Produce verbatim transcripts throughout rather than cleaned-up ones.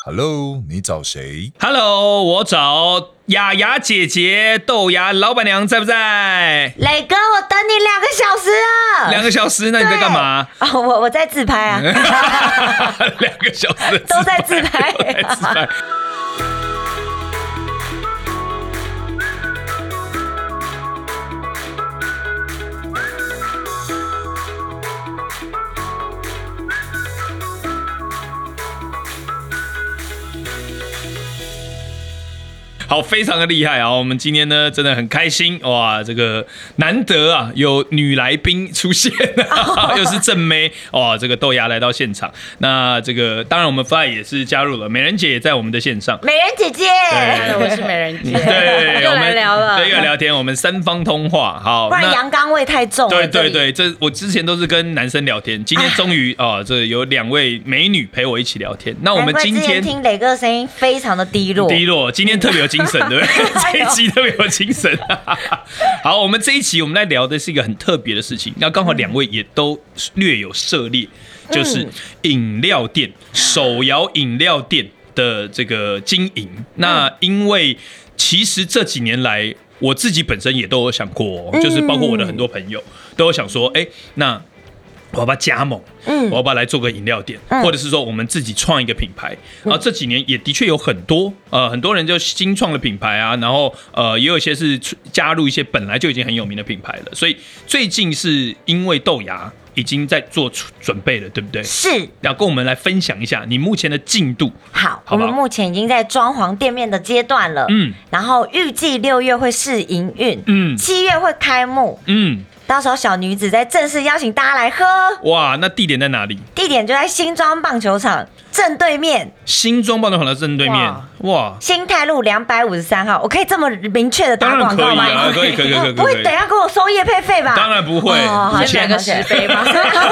Hello， 你找谁 ？Hello， 我找雅雅姐姐，豆芽老板娘在不在？ 磊哥，我等你两个小时了。 两个小时？那你在干嘛？ 哦，我我在自拍啊。 两个小时都在自拍， 都在自拍。好，非常的厉害啊！我们今天呢，真的很开心哇！这个难得啊，有女来宾出现，又是正妹哇！这个豆芽来到现场，那这个当然我们 Fly 也是加入了，美人姐也在我们的线上。 美人姐姐， 我是美人姐， 对， 又来聊了， 对，又来聊天，我们三方通话，好， 不然阳刚味太重了。 对对对，这我之前都是跟男生聊天，今天终于啊，这有两位美女陪我一起聊天。那我们今天听磊哥的声音非常的低落， 低落，今天特别有精神，对不对？这一集特别有精神。好，我们这一集我们来聊的是一个很特别的事情，那刚好两位也都略有涉猎，就是饮料店、手摇饮料店的这个经营。那因为其实这几年来，我自己本身也都有想过、哦，就是包括我的很多朋友都有想说，哎，那我要不要加盟？嗯，我要不要来做个饮料店，嗯、或者是说我们自己创一个品牌？然后这几年也的确有很多呃很多人就新创的品牌啊，然后呃也有一些是加入一些本来就已经很有名的品牌了。所以最近是因为豆芽已经在做准备了，对不对？ 是， 要跟我们来分享一下你目前的进度。 好， 好， 我们目前已经在装潢店面的阶段了，嗯，然后预计六月会试营运，嗯，七月会开幕，嗯。到时候小女子再正式邀请大家来喝。 哇，那地点在哪里？ 地点就在新庄棒球场正对面。 新庄棒球场的正对面，哇！哇新泰路两百五十三号，我可以这么明确的打广告吗？ 当然可以啊，可以，可以，可以，可以。 不会等一下跟我收业配费吧？ 当然不会， 哦、 先来个十杯吗？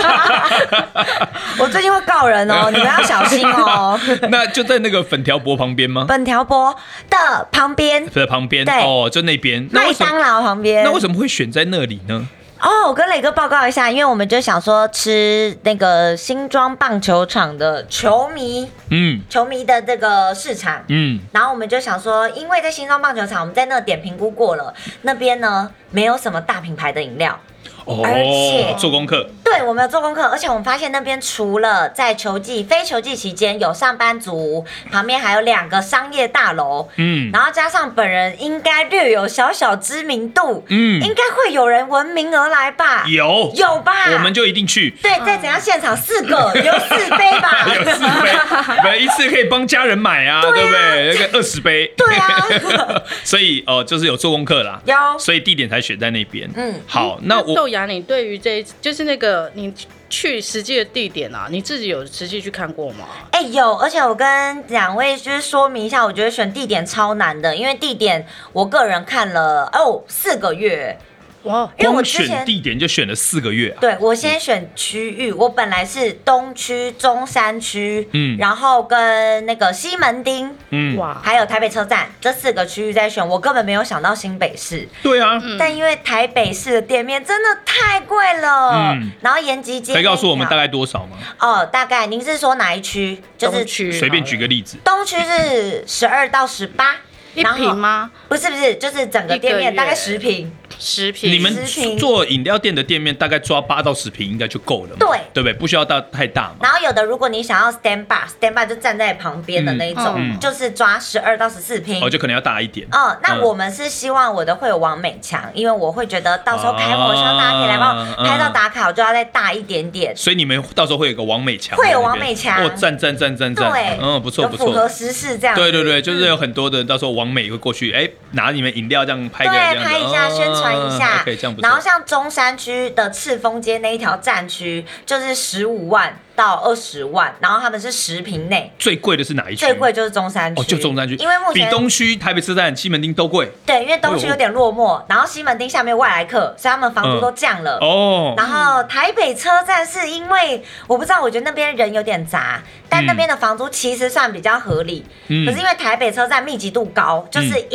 我最近会告人哦，你们要小心哦。 那就在那个粉条博旁边吗？ 粉条博的旁边， 的旁边， 对， 哦，就那边。 麦当劳旁边。 那为什么会选在那里呢？ 哦，我跟磊哥报告一下，因为我们就想说吃那个新庄棒球场的球迷，嗯，球迷的这个市场，嗯，然后我们就想说，因为在新庄棒球场，我们在那点评估过了，那边呢没有什么大品牌的饮料。 哦，而且做功课， 对，我们有做功课，而且我们发现那边除了在球季、非球季期间有上班族，旁边还有两个商业大楼，嗯，然后加上本人应该略有小小知名度，嗯，应该会有人闻名而来吧？ 有， 有吧？ 我们就一定去。 对，在怎样现场四个有四杯吧？ 有四杯，一次可以帮家人买啊，对不对？那个二十杯， 对啊。 所以哦，就是有做功课啦， 有， 所以地点才选在那边。嗯，好，那我。 豆芽，你对于这就是那个你去实际的地点啊，你自己有实际去看过吗？ 哎、欸，有，而且我跟两位就是说明一下，我觉得选地点超难的，因为地点我个人看了哦四个月。 哇！光选地点就选了四个月啊！ 对，我先选区域，我本来是东区、中山区，嗯，然后跟那个西门町，嗯，哇，还有台北车站这四个区域在选，我根本没有想到新北市。 对啊， 嗯、但因为台北市的店面真的太贵了，嗯，然后延吉街， 可以告诉我们大概多少吗？ 哦，大概您是说哪一区？就是区， 随便举个例子。 东区是十二到十八。 一坪吗？ 不是不是，就是整个店面大概十坪。 十坪， 你们做饮料店的店面大概抓八到十坪应该就够了， 对对不对？不需要到太大嘛。 然后有的如果你想要 stand by，stand by 就站在旁边的那一种，嗯、就是抓十二到十四坪， 哦，就可能要大一点。 嗯，那我们是希望我的会有网美墙，因为我会觉得到时候开幕，我希望大家可以来帮我拍照打卡，我就要再大一点点。 所以你们到时候会有个网美墙， 会有网美墙， 哦，赞赞赞赞赞， 对， 嗯，不错不错， 符合时事这样。 对对对，就是有很多的到时候网美会过去，哎，拿你们饮料这样拍个， 对，拍一下宣传一下， 可以这样。 然后像中山区的赤峰街那一条站区，就是十五万到二十万，然后他们是十坪内。 最贵的是哪一区？ 最贵就是中山区， 哦，就中山区， 因为目前比东区、台北车站、西门町都贵。 对，因为东区有点落寞，然后西门町下面有外来客，所以他们房租都降了。哦、嗯。然后台北车站是因为我不知道，我觉得那边人有点杂，但那边的房租其实算比较合理。嗯。可是因为台北车站密集度高，就是饮料品牌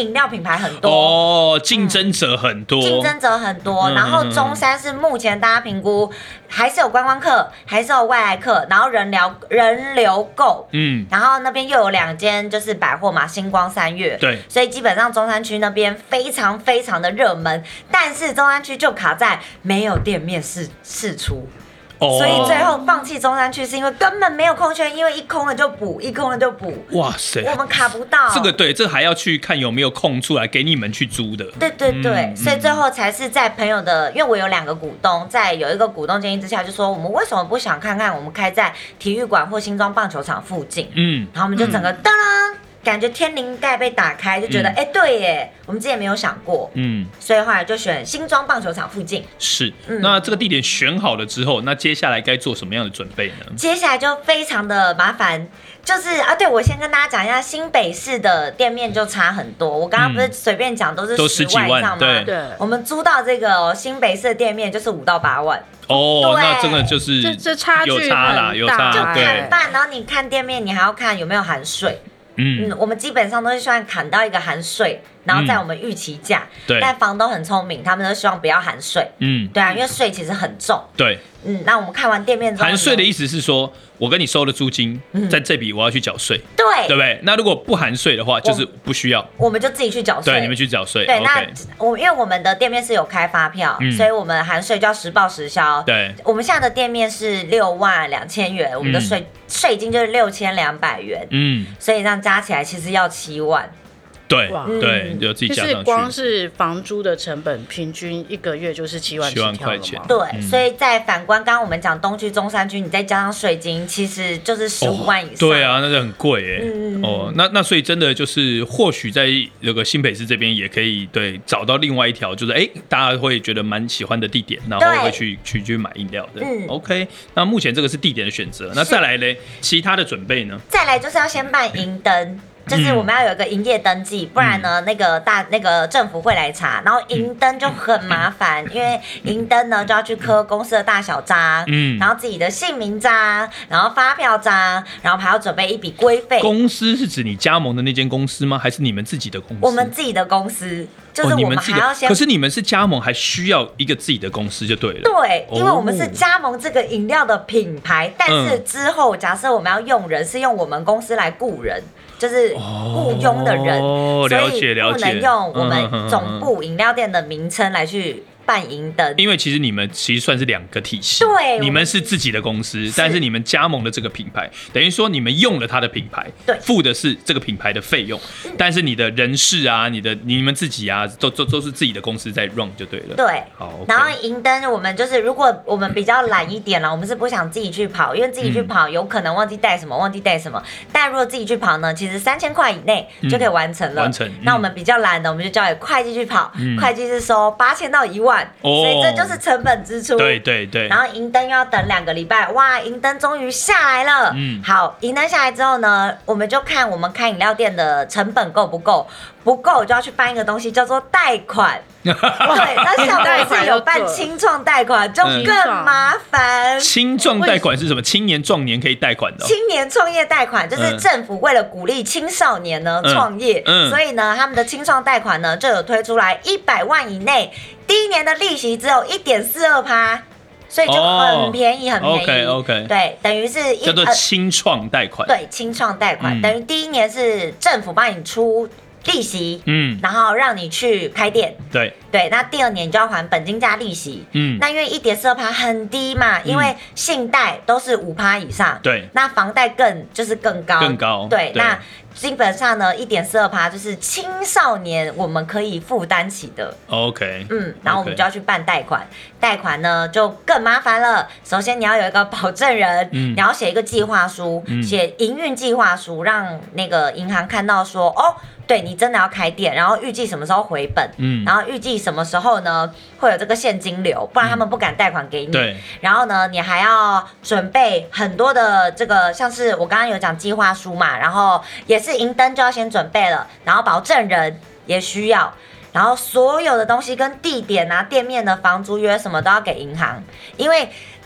牌很多哦，竞争者很多， 竞争者很多。然后中山是目前大家评估还是有观光客，还是有外来客，然后人流人流够，嗯，然后那边又有两间就是百货嘛，星光三月， 对， 所以基本上中山区那边非常非常的热门，但是中山区就卡在没有店面释释出。Oh. 所以最后放弃中山区是因为根本没有空缺，因为一空了就补，一空了就补。 哇塞， 我们卡不到。 这个对，这还要去看有没有空出来给你们去租的。 对对对，嗯、所以最后才是在朋友的，因为我有两个股东，在有一个股东建议之下，就说我们为什么不想看看我们开在体育馆或新庄棒球场附近？嗯，然后我们就整个当啷。嗯感觉天灵盖被打开，就觉得哎、嗯欸，对耶，我们之前没有想过，嗯，所以后来就选新庄棒球场附近。 是，嗯、那这个地点选好了之后，那接下来该做什么样的准备呢？ 接下来就非常的麻烦，就是啊，对我先跟大家讲一下，新北市的店面就差很多。我刚刚不是随便讲都是十万以上吗？ 对， 我们租到这个、哦、新北市的店面就是五到八万。 哦，那真的就是这这差距有差啦，有差， 就砍半，然后你看店面，你还要看有没有含税。嗯, 嗯，我们基本上都是希望砍到一个含税，然后在我们预期价。对、嗯，但房东很聪明，他们都希望不要含税。嗯，对啊，因为税其实很重。对，嗯，那我们看完店面之后， 含税的意思是说，我跟你收的租金，嗯、在这笔我要去缴税。 对， 对不对？那如果不含税的话，就是不需要， 我们就自己去缴税。 对，你们去缴税。 对， okay、 那我因为我们的店面是有开发票，嗯、所以我们含税就要实报实销。对，我们现在的店面是六万两千元，我们的税税、嗯、金就是六千两百元。嗯，所以这样加起来其实要七万。 对对，就自己加上去。 就是光是房租的成本，平均一个月就是七万七万块钱。 对，嗯、所以在反观刚刚我们讲东区、中山区，你再加上税金，其实就是十五万以上。 哦。对啊，那就很贵哎。嗯、哦，那那所以真的就是，或许在那个新北市这边也可以对找到另外一条，就是哎，大家会觉得蛮喜欢的地点，然后会去去去买饮料的。嗯 ，OK。那目前这个是地点的选择，那再来嘞，其他的准备呢？ 再来就是要先办银灯。就是我们要有一个营业登记，不然呢，那个大那个政府会来查，然后银灯就很麻烦，因为银灯呢就要去刻公司的大小章，嗯，然后自己的姓名章，然后发票章，然后还要准备一笔规费。 公司是指你加盟的那间公司吗？还是你们自己的公司？ 我们自己的公司。就是我们还要先、 哦，可是你们是加盟，还需要一个自己的公司就对了。 对，因为我们是加盟这个饮料的品牌，但是之后假设我们要用人，是用我们公司来雇人。就是雇佣的人， 哦、 所以不能用我们总部饮料店的名称来去办银灯， 因为其实你们其实算是两个体系， 对， 你们是自己的公司，但是你们加盟的这个品牌，等于说你们用了它的品牌，对，付的是这个品牌的费用，嗯、但是你的人事啊，你的你们自己啊，都都都是自己的公司在 run 就对了。 对， 好。 Okay、然后银灯我们就是，如果我们比较懒一点了，我们是不想自己去跑，因为自己去跑有可能忘记带什么，忘记带什么。但如果自己去跑呢，其实三千块以内就可以完成了。嗯、完成。嗯、那我们比较懒的，我们就交给会计去跑，嗯、会计是收八千到一万。哦、所以这就是成本支出。 对对对。 然后银灯又要等两个礼拜，哇，银灯终于下来了。嗯。好，银灯下来之后呢，我们就看我们开饮料店的成本够不够，不够就要去办一个东西叫做贷款。对，那像我是有办青创贷款，就更麻烦。 青创贷款是什么？青年壮年可以贷款的、哦。 青年创业贷款就是政府为了鼓励青少年呢创业，嗯嗯、所以呢，他们的青创贷款呢就有推出来一百万以内，第一年的利息只有一点四二趴。所以就很便宜， oh, 很便宜。 OK OK。 对，等于是叫做青创贷款。 对，青创贷款、嗯、等于第一年是政府帮你出利息，嗯，然后让你去开店。对对，那第二年你就要还本金加利息，嗯，那因为一点四二趴很低嘛，因为信贷都是五趴以上，对，那房贷更就是更高， 更高， 对，对那基本上呢，一点四二趴就是青少年我们可以负担起的。 OK， 嗯，然后我们就要去办贷款，贷款呢就更麻烦了。首先你要有一个保证人，嗯、你要写一个计划书，写营运计划书，让那个银行看到说，哦，对你真的要开店，然后预计什么时候回本，嗯，然后预计什么时候呢会有这个现金流，不然他们不敢贷款给你。对，然后呢，你还要准备很多的这个，像是我刚刚有讲计划书嘛，然后也是。是银灯就要先准备了，然后保证人也需要，然后所有的东西跟地点啊、店面的房租约什么都要给银行，因为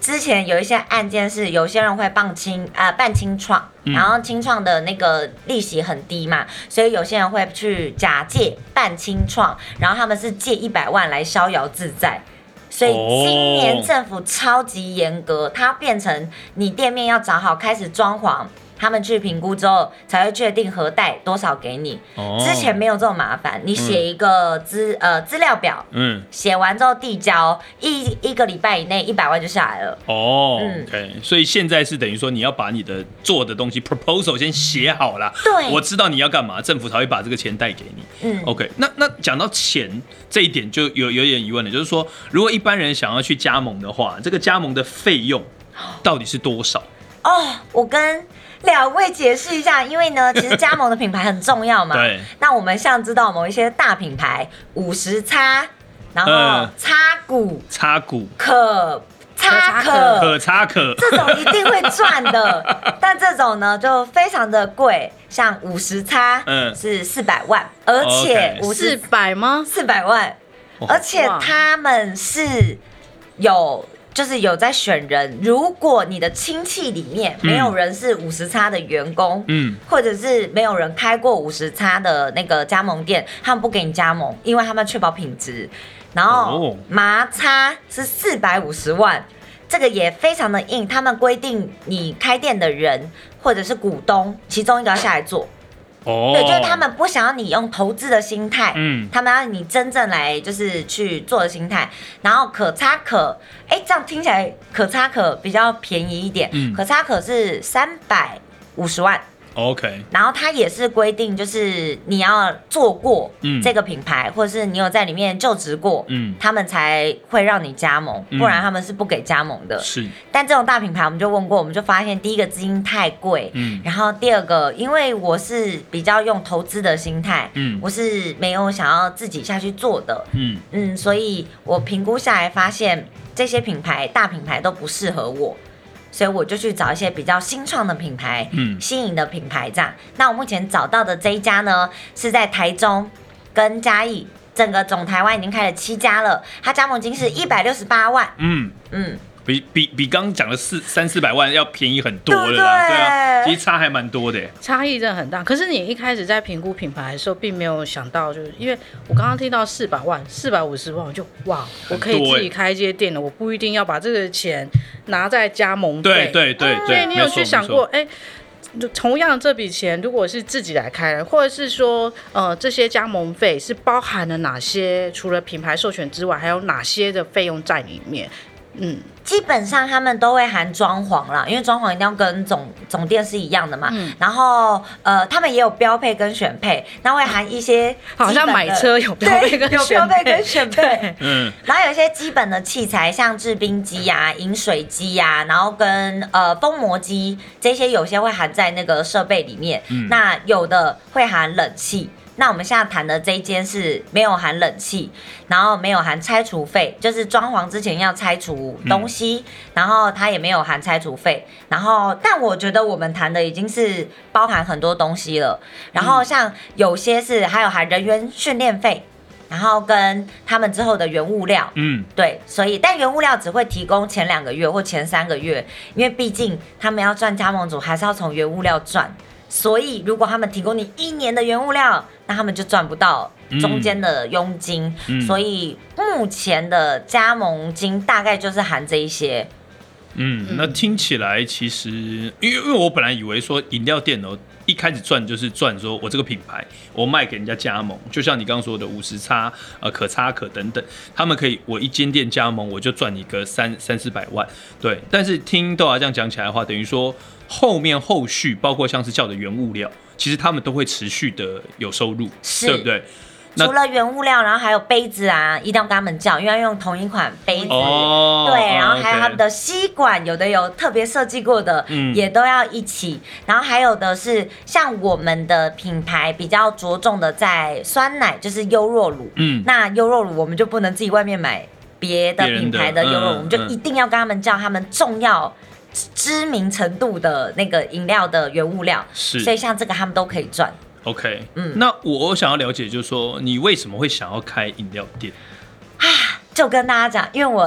之前有一些案件是有些人会办清呃办清创，然后清创的那个利息很低嘛，所以有些人会去假借办清创，然后他们是借一百万来逍遥自在。所以今年政府超级严格，它变成你店面要找好，开始装潢，他们去评估之后才会确定核贷多少给你。哦、之前没有这么麻烦，你写一个资、嗯、呃资料表，嗯，写完之后递交，一一个礼拜以内一百万就下来了。 哦、嗯、，OK， 所以现在是等于说你要把你的做的东西 proposal 先写好了， 对， 我知道你要干嘛，政府才会把这个钱贷给你。嗯 ，OK， 那那讲到钱这一点就有有点疑问了，就是说如果一般人想要去加盟的话，这个加盟的费用到底是多少？ 哦，我跟两位解释一下，因为呢，其实加盟的品牌很重要嘛。 对。 那我们像知道某一些大品牌，五十叉，然后叉股、 叉股、 可叉可、 可叉可， 这种一定会赚的。但这种呢，就非常的贵，像五十叉，嗯，是四百万，而且五四百吗？ 四百万，而且他们是有。就是有在选人，如果你的亲戚里面没有人是五十叉的员工，嗯，或者是没有人开过五十叉的那个加盟店，他们不给你加盟，因为他们确保品质。然后麻叉是四百五十万，这个也非常的硬，他们规定你开店的人或者是股东，其中一个要下来做。哦，对，就是他们不想要你用投资的心态，嗯，他们要你真正来就是去做的心态。然后可差可，哎，这样听起来可差可比较便宜一点，嗯，可差可是三百五十万。 OK， 然后它也是规定，就是你要做过这个品牌，嗯、或者是你有在里面就职过，嗯，他们才会让你加盟，不然他们是不给加盟的。 是， 但这种大品牌，我们就问过，我们就发现，第一个资金太贵，嗯，然后第二个，因为我是比较用投资的心态，嗯，我是没有想要自己下去做的，嗯嗯，所以我评估下来发现，这些品牌大品牌都不适合我。所以我就去找一些比较新创的品牌，嗯，新颖的品牌这样。那我目前找到的这一家呢，是在台中跟嘉义，整个总台湾已经开了七家了。它加盟金是一百六十八万，嗯嗯， 比比比刚刚讲的四三四百万要便宜很多了啦，对, 对, 对啊，其实差还蛮多的， 差异真的很大。可是你一开始在评估品牌的时候，并没有想到，就是因为我刚刚听到四百万、四百五十万，我就哇，我可以自己开一间店了，我不一定要把这个钱拿在加盟费。 对对对对， 所以你有去想过，哎？同样这笔钱，如果是自己来开，或者是说，呃，这些加盟费是包含了哪些？除了品牌授权之外，还有哪些的费用在里面？嗯， 基本上他们都会含装潢啦，因为装潢一定要跟总总店是一样的嘛。嗯、然后呃，他们也有标配跟选配，那会含一些好像买车有标配跟有标配跟选配。嗯，然后有一些基本的器材，像制冰机啊、饮水机啊，然后跟呃封膜机这些，有些会含在那个设备里面。嗯、那有的会含冷气。那我们现在谈的这一间是没有含冷气，然后没有含拆除费，就是装潢之前要拆除东西，嗯、然后它也没有含拆除费，然后但我觉得我们谈的已经是包含很多东西了，然后像有些是还有含人员训练费，然后跟他们之后的原物料，嗯，对，所以但原物料只会提供前两个月或前三个月，因为毕竟他们要赚加盟主，还是要从原物料赚。所以，如果他们提供你一年的原物料，那他们就赚不到中间的佣金。嗯、所以目前的加盟金大概就是含这一些。 嗯，那听起来其实，因为因为我本来以为说饮料店哦，一开始赚就是赚说我这个品牌我卖给人家加盟，就像你刚刚说的五十叉、呃可叉可等等，他们可以我一间店加盟我就赚你个三三四百万，对。但是听豆芽这样讲起来的话，等于说。后面后续包括像是叫的原物料，其实他们都会持续的有收入，对不对？ 除了原物料，然后还有杯子啊，一定要跟他们叫，因为要用同一款杯子。哦、对，然后还有他们的吸管，有的有特别设计过的，嗯、也都要一起。然后还有的是像我们的品牌比较着重的在酸奶，就是优酪乳。嗯，那优酪乳我们就不能自己外面买别的品牌的优酪乳，嗯、我们就一定要跟他们叫他们重要。知名程度的那个饮料的原物料，是，所以像这个他们都可以赚。 OK， 嗯，那我想要了解，就是说你为什么会想要开饮料店？ 啊，就跟大家讲，因为我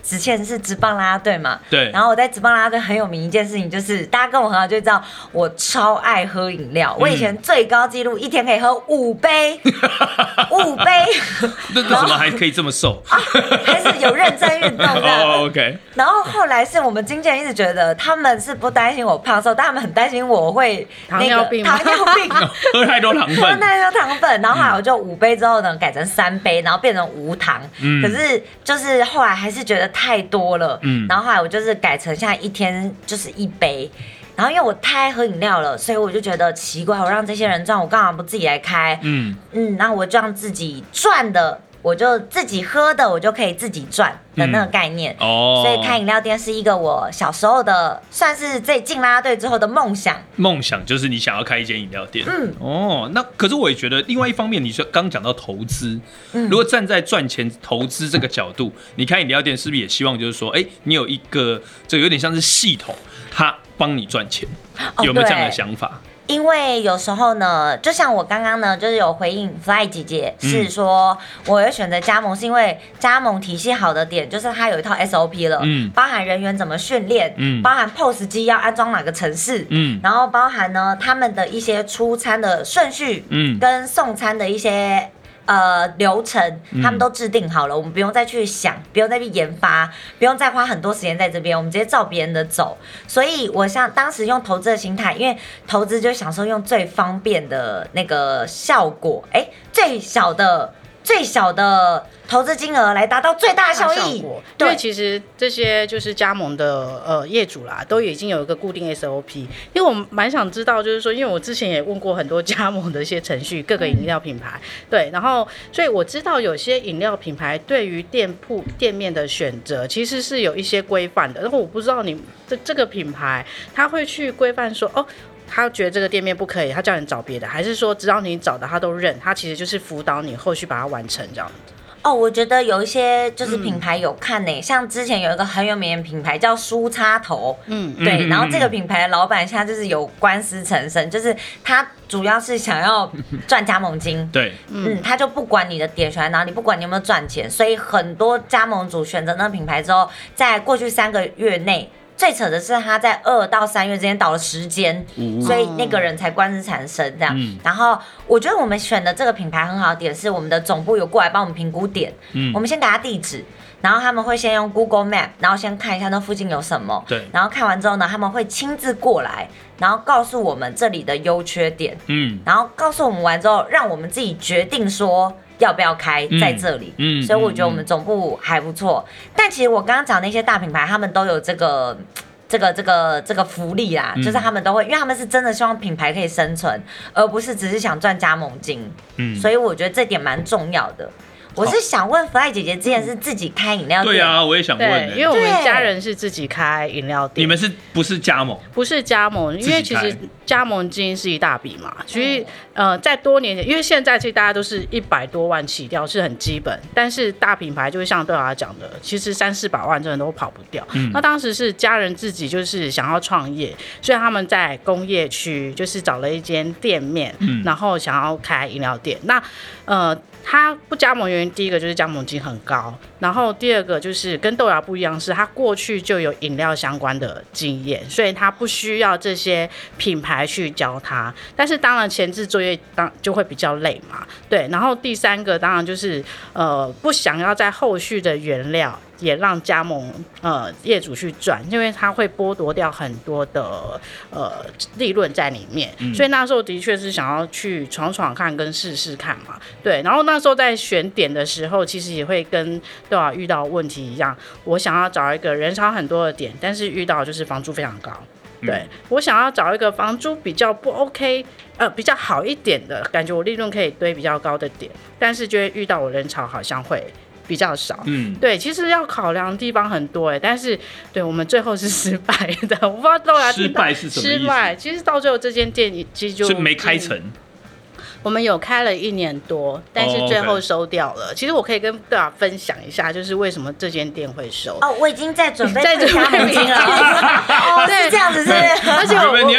之前是职棒啦啦队嘛， 对。 然后我在职棒啦啦队很有名一件事情，就是大家跟我很好就知道，我超爱喝饮料。我以前最高纪录一天可以喝五杯，五杯。 那为什么还可以这么瘦？ 啊，还是有认真运动的。 哦 ，OK。 然后后来是我们经纪人一直觉得他们是不担心我胖瘦，但他们很担心我会那个糖尿病， 糖尿病， 喝太多糖分， 喝太多糖分。然后后来我就五杯之后呢，改成三杯，然后变成无糖。嗯。可是就是后来还是觉得太多了。嗯。然后后来我就是改成现在一天就是一杯。然后因为我太爱喝饮料了，所以我就觉得奇怪，我让这些人赚，我干嘛不自己来开？嗯嗯，然后我就让自己赚的，我就自己喝的，我就可以自己赚的那个概念。嗯、哦，所以开饮料店是一个我小时候的，算是在进啦啦队之后的梦想。 梦想就是你想要开一间饮料店。嗯，哦，那可是我也觉得，另外一方面，你说刚讲到投资，嗯、如果站在赚钱投资这个角度，你开饮料店是不是也希望就是说，哎，你有一个这个有点像是系统，它帮你赚钱，有没有这样的想法？ 哦，因为有时候呢，就像我刚刚呢，就是有回应 Fly 姐姐，是说我会选择加盟，是因为加盟体系好的点就是它有一套 S O P 了，嗯，包含人员怎么训练，嗯，包含 P O S 机要安装哪个城市，嗯，然后包含呢他们的一些出餐的顺序，嗯，跟送餐的一些。呃，流程他们都制定好了，我们不用再去想，不用再去研发，不用再花很多时间在这边，我们直接照别人的走。所以我像当时用投资的心态，因为投资就享受用最方便的那个效果，哎、欸，最小的最小的投资金额来达到最大效益。 因为其实这些就是加盟的呃业主啦，都已经有一个固定 S O P。因为我蛮想知道，就是说，因为我之前也问过很多加盟的一些程序，各个饮料品牌，嗯、对，然后所以我知道有些饮料品牌对于店铺店面的选择其实是有一些规范的。然后我不知道你这这个品牌他会去规范说哦。他觉得这个店面不可以，他叫你找别的，还是说只要你找的他都认？他其实就是辅导你后续把它完成这样子。 哦，我觉得有一些就是品牌有看呢、欸，嗯、像之前有一个很有名的品牌叫梳插头，嗯，对，然后这个品牌的老板现在就是有官司缠身，就是他主要是想要赚加盟金， 对， 嗯，他就不管你的点选在哪里，不管你有没有赚钱，所以很多加盟主选择那个品牌之后，在过去三个月内。最扯的是他在二到三月之间倒了时间，嗯、所以那个人才官司缠身这样。嗯、然后我觉得我们选的这个品牌很好的点是，我们的总部有过来帮我们评估点。嗯、我们先给他地址，然后他们会先用 Google Map， 然后先看一下那附近有什么。 对。 然后看完之后呢，他们会亲自过来，然后告诉我们这里的优缺点。嗯。然后告诉我们完之后，让我们自己决定说。要不要开在这里？嗯，嗯所以我觉得我们总部还不错。嗯、但其实我刚刚讲那些大品牌，他们都有这个、这个、这个、这个福利啦，嗯、就是他们都会，因为他们是真的希望品牌可以生存，而不是只是想赚加盟金。嗯，所以我觉得这点蛮重要的。我是想问 Fly 姐姐，之前是自己开饮料店？ 对啊，我也想问、欸， 因为我们家人是自己开饮料店。 你们是不是加盟？ 不是加盟，因为其实加盟金是一大笔嘛。所以呃，在多年前，因为现在其实大家都是一百多万起跳，是很基本。但是大品牌就是像对他讲的，其实三四百万真的都跑不掉。嗯、那当时是家人自己就是想要创业，所以他们在工业区就是找了一间店面，嗯、然后想要开饮料店。那呃。他不加盟原因，第一个就是加盟金很高，然后第二个就是跟豆芽不一样，是他过去就有饮料相关的经验，所以他不需要这些品牌去教他。但是当然前置作业当就会比较累嘛，对。然后第三个当然就是呃不想要在后续的原料。也让加盟呃业主去赚，因为他会剥夺掉很多的呃利润在里面，嗯、所以那时候的确是想要去闯闯看跟试试看嘛，对。然后那时候在选点的时候，其实也会跟对吧遇到问题一样，我想要找一个人潮很多的点，但是遇到就是房租非常高，对、嗯、我想要找一个房租比较不 OK。呃，比较好一点的感觉，我利润可以堆比较高的点，但是就会遇到我人潮好像会比较少。嗯，对，其实要考量的地方很多哎，但是对我们最后是失败的，我不知道豆芽失败是什么意思？ 失败，其实到最后这间店其实就是没开成。 我们有开了一年多，但是最后收掉了。Oh, okay. 其实我可以跟大家分享一下，就是为什么这间店会收。 哦，我已经在准备退加盟金了。哦，是这样子是。 而且我你要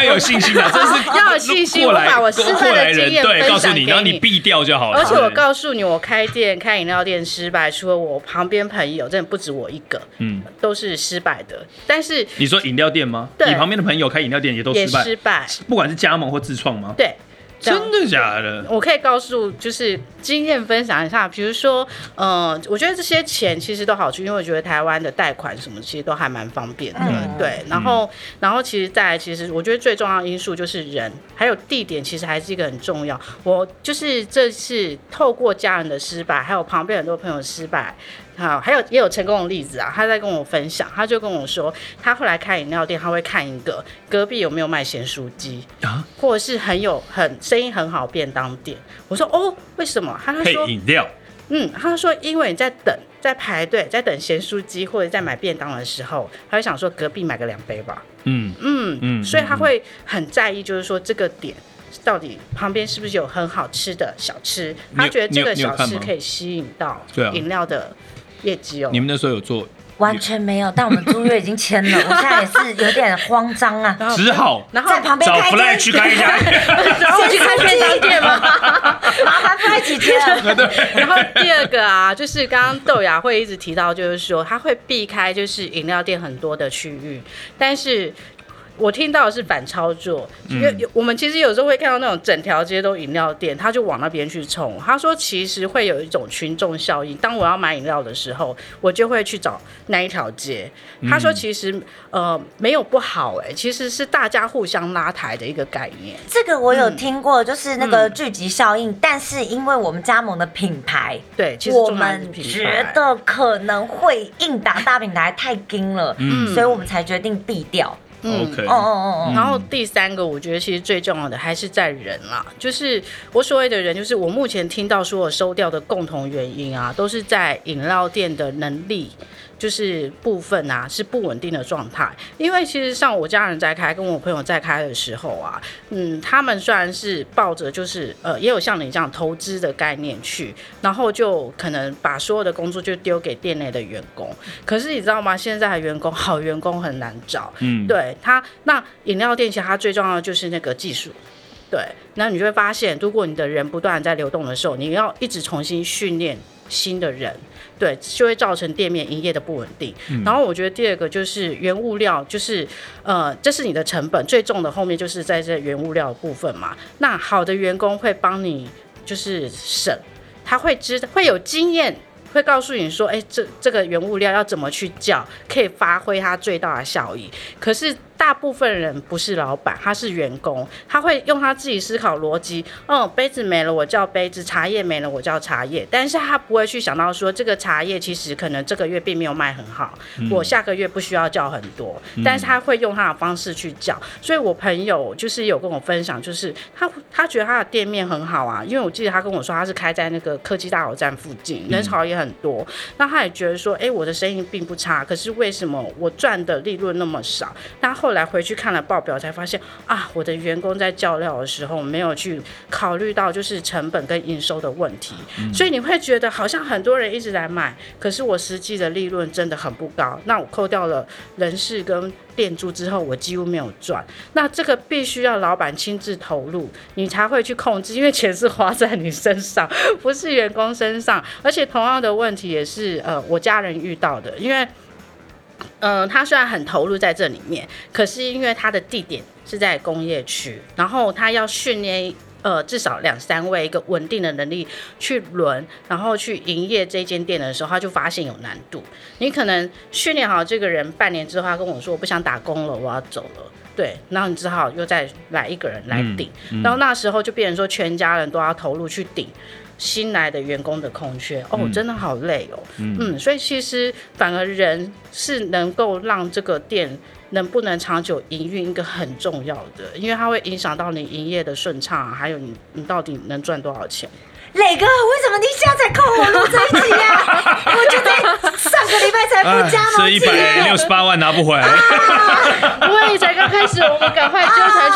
有信心啊，真是要有信心。 过来我把我失败的经验对， 分告诉你， 享给你， 然后你避掉就好了。 而且我告诉你，我开店、开饮料店失败，除了我旁边朋友，真的不止我一个，嗯，都是失败的。但是你说饮料店吗？ 对， 你旁边的朋友开饮料店也都失败， 也失败， 不管是加盟或自创吗？ 对。 真的假的？ 我可以告诉，就是经验分享一下，比如说，呃，我觉得这些钱其实都好处，因为我觉得台湾的贷款什么其实都还蛮方便的，嗯、对。然后，嗯、然后其实再来，其实我觉得最重要的因素就是人，还有地点，其实还是一个很重要。我就是这次透过家人的失败，还有旁边很多朋友失败。好，还有也有成功的例子啊，他在跟我分享，他就跟我说，他后来开饮料店，他会看一个隔壁有没有卖咸酥鸡啊，或者是很有很生意很好便当店。我说哦，为什么？他就说配饮料， 嗯，他就说因为你在等，在排队，在等咸酥鸡或者在买便当的时候，他会想说隔壁买个两杯吧，嗯嗯嗯，所以他会很在意，就是说这个点。到底旁边是不是有很好吃的小吃？他觉得这个小吃可以吸引到饮料的业绩哦。 你们那时候有做？ 完全没有，但我们租约已经签了，我现在也是有点慌张啊。 只好在旁边找 Fly 去开一家， 然后我去开便当店吗？ 麻烦 Fly 姐姐了。 然后第二个啊，就是刚刚豆芽会一直提到，就是说他会避开就是饮料店很多的区域，但是。我听到的是反操作，因为我们其实有时候会看到那种整条街都饮料店，他就往那边去冲。他说其实会有一种群众效应，当我要买饮料的时候，我就会去找那一条街。他说其实呃没有不好哎、欸，其实是大家互相拉抬的一个概念。 这个我有听过，就是那个聚集效应，嗯、但是因为我们加盟的品牌， 对，其实我们觉得可能会硬打大品牌太硬了，嗯，所以我们才决定避掉。 嗯， OK， 哦哦哦，然后第三个，我觉得其实最重要的还是在人啦，就是我所谓的人，就是我目前听到所有收掉的共同原因啊，都是在饮料店的能力。就是部分啊是不稳定的状态，因为其实像我家人在开，跟我朋友在开的时候啊，嗯，他们虽然是抱着就是呃，也有像你这样投资的概念去，然后就可能把所有的工作就丢给店内的员工，可是你知道吗？现在的员工好员工很难找，嗯，对他，那饮料店其实它最重要的就是那个技术。对，那你就会发现，如果你的人不断在流动的时候，你要一直重新训练新的人，对，就会造成店面营业的不稳定。嗯、然后我觉得第二个就是原物料，就是呃，这是你的成本最重的，后面就是在这原物料的部分嘛。那好的员工会帮你就是省，他会知会有经验。会告诉你说，哎，这这个原物料要怎么去叫，可以发挥它最大的效益。可是大部分人不是老板，他是员工，他会用他自己思考逻辑。哦，杯子没了，我叫杯子；茶叶没了，我叫茶叶。但是他不会去想到说，这个茶叶其实可能这个月并没有卖很好，嗯、我下个月不需要叫很多。但是他会用他的方式去叫。所以我朋友就是有跟我分享，就是他他觉得他的店面很好啊，因为我记得他跟我说他是开在那个科技大楼站附近，人潮也很多。那他也觉得说，哎，我的生意并不差，可是为什么我赚的利润那么少？那后来回去看了报表，才发现啊，我的员工在叫料的时候没有去考虑到就是成本跟营收的问题，嗯、所以你会觉得好像很多人一直在买，可是我实际的利润真的很不高。那我扣掉了人事跟店租之后，我几乎没有赚。那这个必须要老板亲自投入，你才会去控制，因为钱是花在你身上，不是员工身上。而且同样的问题也是呃我家人遇到的，因为呃他虽然很投入在这里面，可是因为他的地点是在工业区，然后他要训练。呃，至少两三位一个稳定的能力去轮，然后去营业这间店的时候，他就发现有难度。你可能训练好这个人，半年之后他跟我说我不想打工了，我要走了。对，然后你只好又再来一个人来顶，嗯嗯、然后那时候就变成说全家人都要投入去顶新来的员工的空缺。哦，嗯、真的好累哦。嗯, 嗯，所以其实反而人是能够让这个店。能不能长久营运一个很重要的，因为它会影响到你营业的顺畅，还有你你到底能赚多少钱。 磊哥，为什么你现在才扣我录这一集啊？我就在上个礼拜才付加盟金， 这一百六十八万拿不回来。 啊、我也才刚开始，我们赶快纠团去开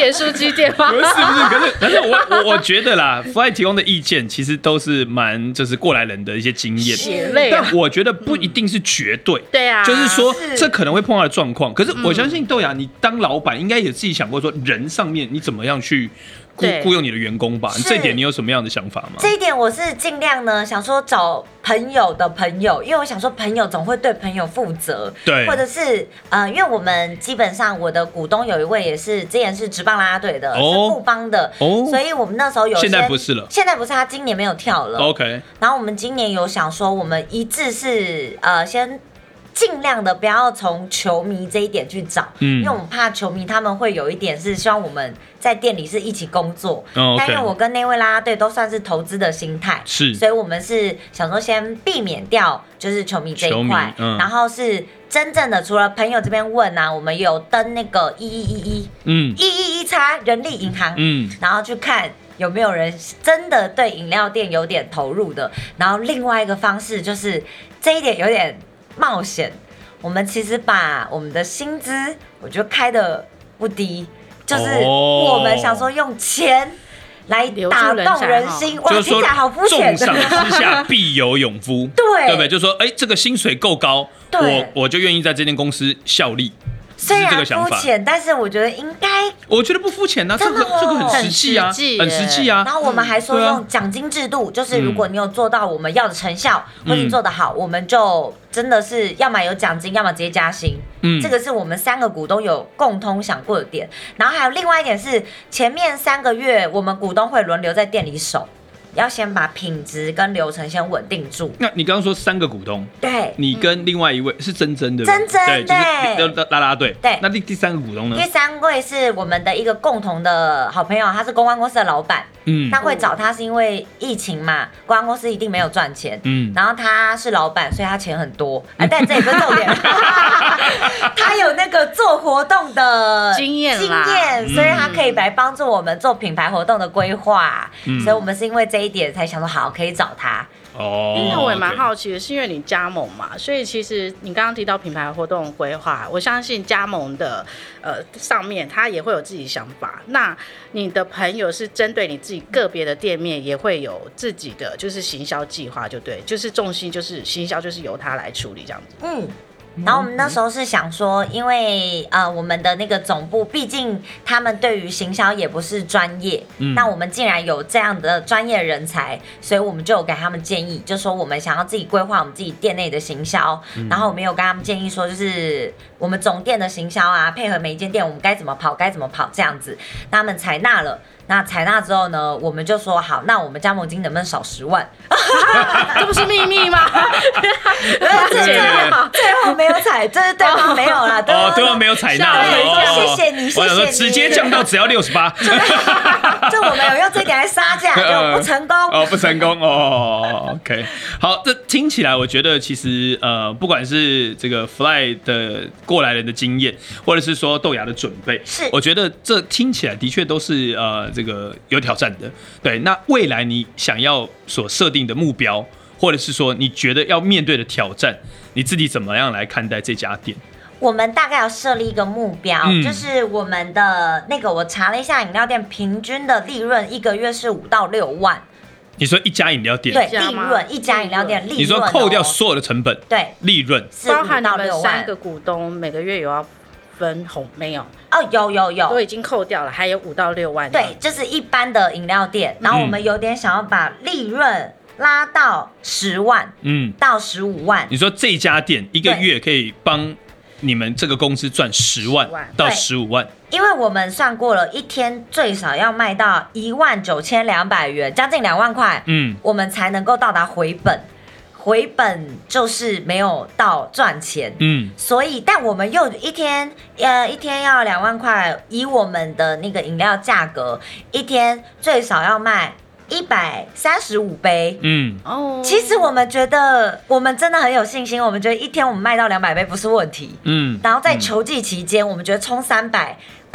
盐酥鸡店吗？ 不是不是，可是可是我我我觉得啦 ，Fly 提供的意见其实都是蛮就是过来人的一些经验， 血泪啊。 但我觉得不一定是绝对， 对啊， 就是说是这可能会碰到的状况。可是我相信豆芽，你当老板应该也自己想过说，人上面你怎么样去雇对雇佣你的员工吧？ 是这一点你有什么样的想法吗？ 这一点我是尽量呢，想说找朋友的朋友，因为我想说朋友总会对朋友负责， 对或者是呃，因为我们基本上我的股东有一位也是之前是职棒啦啦队的， 哦是富邦的， 哦所以我们那时候有现在先不是了现在不是他今年没有跳了 OK， 然后我们今年有想说，我们一致是呃先。尽量的不要从球迷这一点去找， 嗯因为我们怕球迷他们会有一点是希望我们在店里是一起工作， 哦，OK 但因为我跟那位啦啦队都算是投资的心态， 是所以我们是想说先避免掉就是球迷这球迷一块， 嗯然后是真正的除了朋友这边问啊，我们有登那个一一一一嗯一一一叉人力银行， 嗯， 然后去看有没有人真的对饮料店有点投入的。然后另外一个方式就是这一点有点冒险，我们其实把我们的薪资我觉得开的不低，就是我们想说用钱来打动人心，哇， 就是说听起来好肤浅。 重赏之下必有勇夫， 对对不对？就是说，哎，这个薪水够高， 对我我就愿意在这间公司效力。 虽是这个然想法肤浅，但是我觉得应该。 我觉得不肤浅啊，这个真的哦这个很实际啊， 很实际很实际啊然。后我们还说嗯对啊用奖金制度，就是如果你有做到我们要的成效，或者你做得好，我们就真的是要么有奖金，要么直接加薪。 嗯这个是我们三个股东有共同想过的点。然后还有另外一点是，前面三个月我们股东会轮流在店里守，要先把品质跟流程先稳定住。 那你刚刚说三个股东， 对， 你跟另外一位是珍珍对不对？ 珍珍对，就是啦啦啦队。 对那第第三个股东呢第？三位是我们的一个共同的好朋友，他是公关公司的老板。 嗯那会找他是因为疫情嘛，公关公司一定没有赚钱。 嗯然后他是老板，所以他钱很多。啊，但这也不是重点。他有那个做活动的经验经啦验，所以他可以来帮助我们做品牌活动的规划。 嗯所以我们是因为这一点才想说，好，可以找他。 哦那我也蛮 OK 好奇的，是因为你加盟嘛，所以其实你刚刚提到品牌活动规划，我相信加盟的呃上面他也会有自己想法。那你的朋友是针对你自己个别的店面，也会有自己的就是行销计划，就对，就是重心就是行销，就是由他来处理这样子。 嗯。然后我们那时候是想说，因为呃我们的那个总部，毕竟他们对于行销也不是专业， 嗯那我们既然有这样的专业人才，所以我们就有给他们建议，就说我们想要自己规划我们自己店内的行销，然后我们有跟他们建议说，就是我们总店的行销啊，配合每一间店我们该怎么跑，该怎么跑这样子，那他们采纳了。那采纳之后呢，我们就说好，那我们加盟金能不能少十万？ 这不是秘密吗？ 最后最后没有采，就是对方没有啦。 哦，对方没有采纳， 对哦谢谢你，谢我想说谢你， 直接降到只要六十八， 就我们有用这点来杀价，就不成功。 哦，不成功哦。OK， 好，这听起来我觉得其实呃，不管是这个 Fly 的过来人的经验，或者是说豆芽的准备， 是我觉得这听起来的确都是呃这个有挑战的。对，那未来你想要所设定的目标，或者是说你觉得要面对的挑战，你自己怎么样来看待这家店？ 我们大概要设立一个目标， 嗯就是我们的那个，我查了一下，饮料店平均的利润一个月是五到六万。 你说一家饮料店， 对， 家吗利润一家饮料店利润、哦， 你说扣掉所有的成本， 对， 利润是五包含你们到六万。 三个股东每个月有要分红没有？ 哦，有有有， 都已经扣掉了，还有五到六万。 对，就是一般的饮料店，然后我们有点想要把利润拉到十万， 嗯， 到十五万。 你说这家店一个月可以帮你们这个公司赚十万十万到对十五万， 因为我们算过了，一天最少要卖到一万九千两百元，将近两万块， 嗯， 我们才能够到达回本。回本就是没有到赚钱， 嗯， 所以但我们又一天呃一天要两万块，以我们的那个饮料价格，一天最少要卖一百三十五杯。 嗯， 哦， 其实我们觉得我们真的很有信心，我们觉得一天我们卖到两百杯不是问题。 嗯， 然后在球季期间，我们觉得冲三百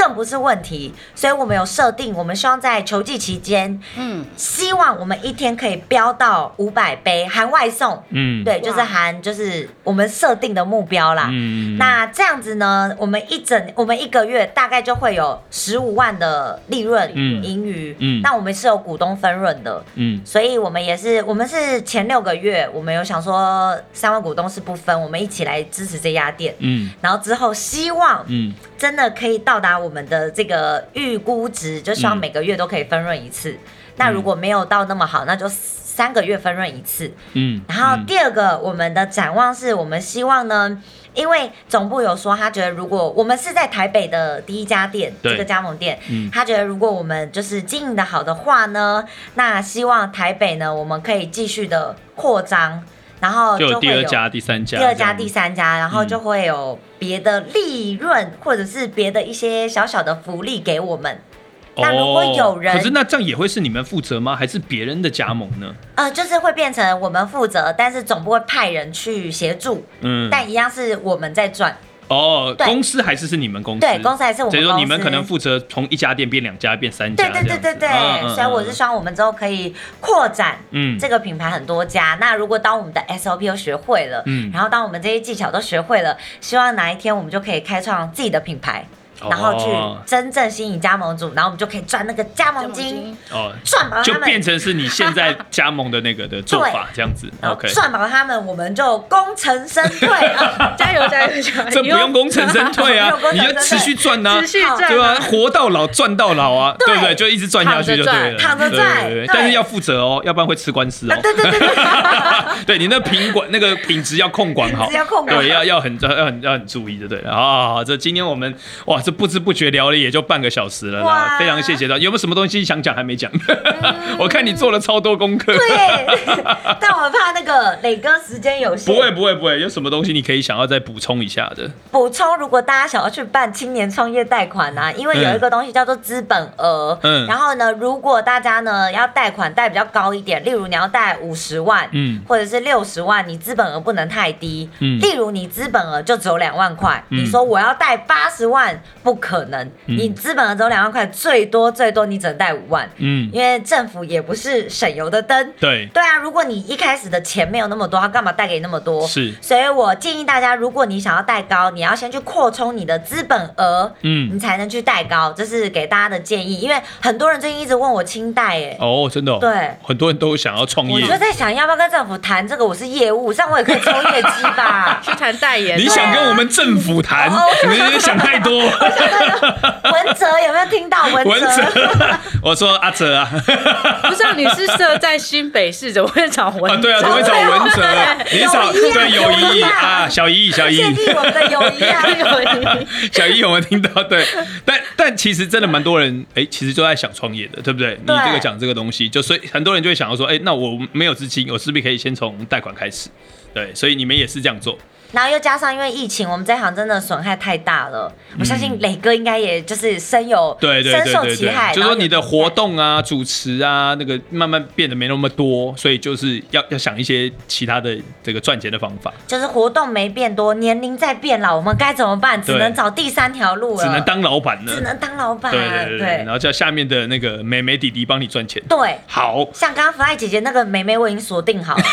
更不是问题。所以我们有设定，我们希望在球季期间，嗯，希望我们一天可以飙到五百杯，含外送，嗯，对，就是含就是我们设定的目标啦。嗯，那这样子呢，我们一整我们一个月大概就会有十五万的利润盈余。嗯，那我们是有股东分润的。嗯，所以我们也是，我们是前六个月，我们有想说三位股东是不分，我们一起来支持这家店。嗯，然后之后希望，嗯，真的可以到达我们的这个预估值，就希望每个月都可以分润一次。嗯、那如果没有到那么好，那就三个月分润一次。嗯，然后第二个，我们的展望是我们希望呢。因为总部有说，他觉得如果我们是在台北的第一家店，这个加盟店，嗯、他觉得如果我们就是经营的好的话呢，那希望台北呢，我们可以继续的扩张，然后就会有第二家、第三家、 第二家、第三家，然后就会有别的利润，或者是别的一些小小的福利给我们。那如果有人、 哦，可是那这样也会是你们负责吗？还是别人的加盟呢？ 呃，就是会变成我们负责，但是总部会派人去协助，嗯，但一样是我们在赚。 哦，公司还是是你们公司？ 对，公司还是我们公司。 所以说你们可能负责从一家店变两家，变三家。 对对对对对。嗯、所以我是希望我们之后可以扩展，嗯，这个品牌很多家。嗯、那如果当我们的 S O P 都学会了，嗯，然后当我们这些技巧都学会了，希望哪一天我们就可以开创自己的品牌。然后去真正吸引加盟主，然后我们就可以赚那个加盟金，哦，赚饱他们就变成是你现在加盟的那个的做法这样子。OK， 赚饱他们，我们就功成身退啊！ 加油加油加油！ 这不用功成身退啊，你就持续赚啊， 持续赚， 对吧？活到老赚到老啊，对不对？就一直赚下去就对了， 躺着赚。 但是要负责哦，要不然会吃官司哦。 对对对对， 对你那品管那个品质要控管好， 要控管， 对，要要很要很要很注意的，对。好，这今天我们哇，这不知不觉聊。也就半个小时了啦，非常谢谢到。有没有什么东西想讲还没讲？嗯、我看你做了超多功课。 对，但我怕那个磊哥时间有限。 不会不会不会，有什么东西你可以想要再补充一下的？ 补充，如果大家想要去办青年创业贷款啊，因为有一个东西叫做资本额。嗯。然后呢，如果大家呢要贷款贷比较高一点，例如你要贷五十万，嗯，或者是六十万，你资本额不能太低。嗯。例如你资本额就只有两万块，嗯、你说我要贷八十万，不可能。你资本额只有两万块，最多最多你只能贷五万，嗯，因为政府也不是省油的灯， 对对啊，如果你一开始的钱没有那么多，他干嘛贷给你那么多？ 是， 所以我建议大家，如果你想要贷高，你要先去扩充你的资本额，嗯，你才能去贷高，这是给大家的建议。因为很多人最近一直问我清贷，哎， 哦，真的、哦， 对， 很多人都想要创业， 我就在想要不要跟政府谈这个，我是业务，这样我也可以抽业绩吧， 去谈代言。 你想跟我们政府谈，哦、你想太多。 文哲有没有听到文哲？ 文哲，我说阿哲啊， 不是、啊，你是设在新北市，怎么会找文哲？ 啊，对啊，怎么会找文哲？你找对友谊啊，小姨小姨， 建立我们的友谊啊，友谊。 小姨有没有听到？对，但但其实真的蛮多人，哎、欸，其实都在想创业的，对不对？你这个讲这个东西，就所以很多人就会想要说，哎、欸，那我没有资金，我是不是可以先从贷款开始？对，所以你们也是这样做。 然后又加上因为疫情，我们这行真的损害太大了。嗯、我相信磊哥应该也就是深有对对对深受其害。 就是说你的活动啊、主持啊，那个慢慢变得没那么多，所以就是要要想一些其他的这个赚钱的方法。 就是活动没变多，年龄在变老，我们该怎么办？只能找第三条路了， 只能当老板了， 只能当老板。 对对 对, 对, 对，然后叫下面的那个妹妹弟弟帮你赚钱。 对， 好， 像刚刚福爱姐姐那个妹妹，我已经锁定好了，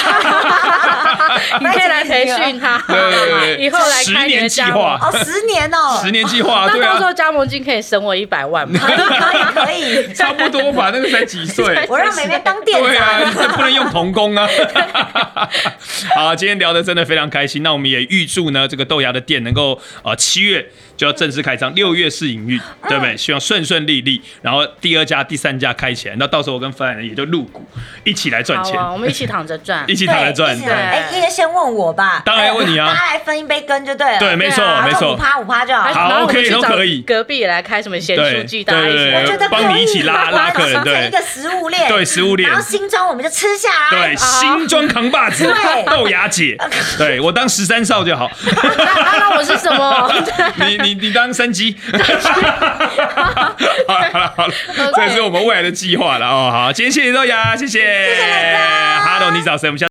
你可以来培训她。 对对对， 以后来开你的加盟哦，十年哦， 十年计划， 那到时候加盟金可以省我一百万吗？ 可以可以， 差不多吧，那个才几岁， 我让妹妹当店长， 对啊，不能用童工啊。好，今天聊得真的非常开心，那我们也预祝呢这个豆芽的店能够呃七月就要正式开张，六月试营运，对不对？希望顺顺利利，然后第二家、第三家开起来，那到时候我跟芬兰人也就入股，一起来赚钱， 啊、我们一起躺着赚， 一起躺着赚。 对，哎，应该先问我吧， 当然问你啊， 大家来分一杯羹就对了， 对，没错没错， 五趴五趴就好， 好 ，OK 都可以。 隔壁也来开什么咸酥鸡，大家一起， 我觉得帮你一起拉拉客人，对， 一个食物链， 对，食物链， 然后新庄我们就吃下来， 对，新庄扛把子，豆芽姐，对我当十三少就好。 那我是什么？ 你你你当山鸡。好了好了好了，这是我们未来的计划了哦。好，今天谢谢豆芽，谢谢， 谢谢磊哥 ，Hello， 你找谁？我们下。